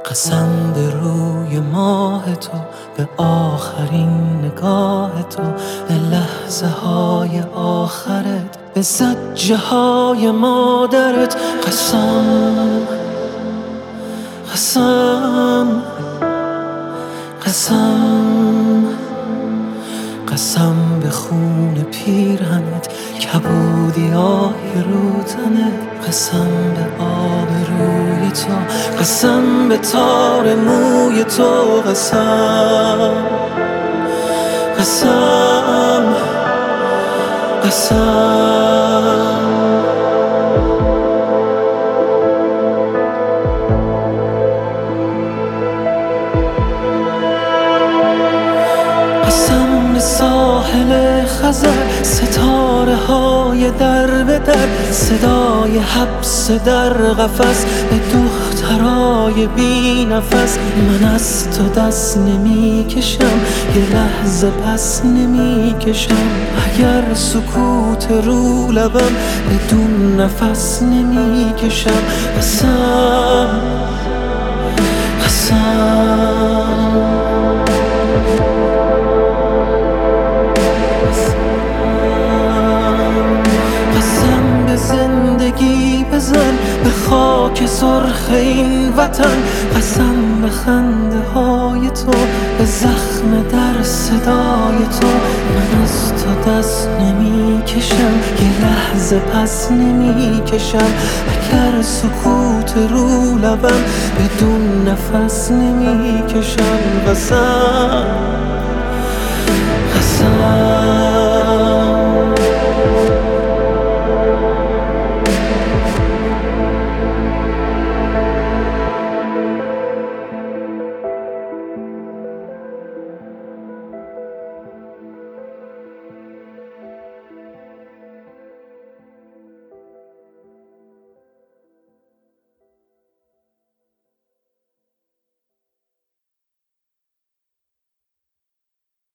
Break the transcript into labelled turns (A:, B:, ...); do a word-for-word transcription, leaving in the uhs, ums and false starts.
A: قسم به روی ماه تو، به آخرین نگاه تو، به لحظه های آخرت، به زجه های مادرت. قسم قسم قسم قسم به خون پیرهنت، کبودی آهی رو تنت. قسم به آب روی تو، قسم به تار موی تو. قسم قسم قسم قسم به ساحل خزر، ستاره های در به در، صدای حبس در قفس، به دخترای بی نفس. من از تو دست نمی کشم، یه لحظه پس نمی کشم. اگر سکوت رو لبم، بدون نفس نمی کشم. قسم قسم زندگی بزن به خاک سرخ این وطن. قسم به خنده های تو، به زخم در صدای تو. من از تو دست نمی کشم، یه لحظه پس نمی کشم. اگر سکوت رو لبم، بدون نفس نمی کشم. قسم قسم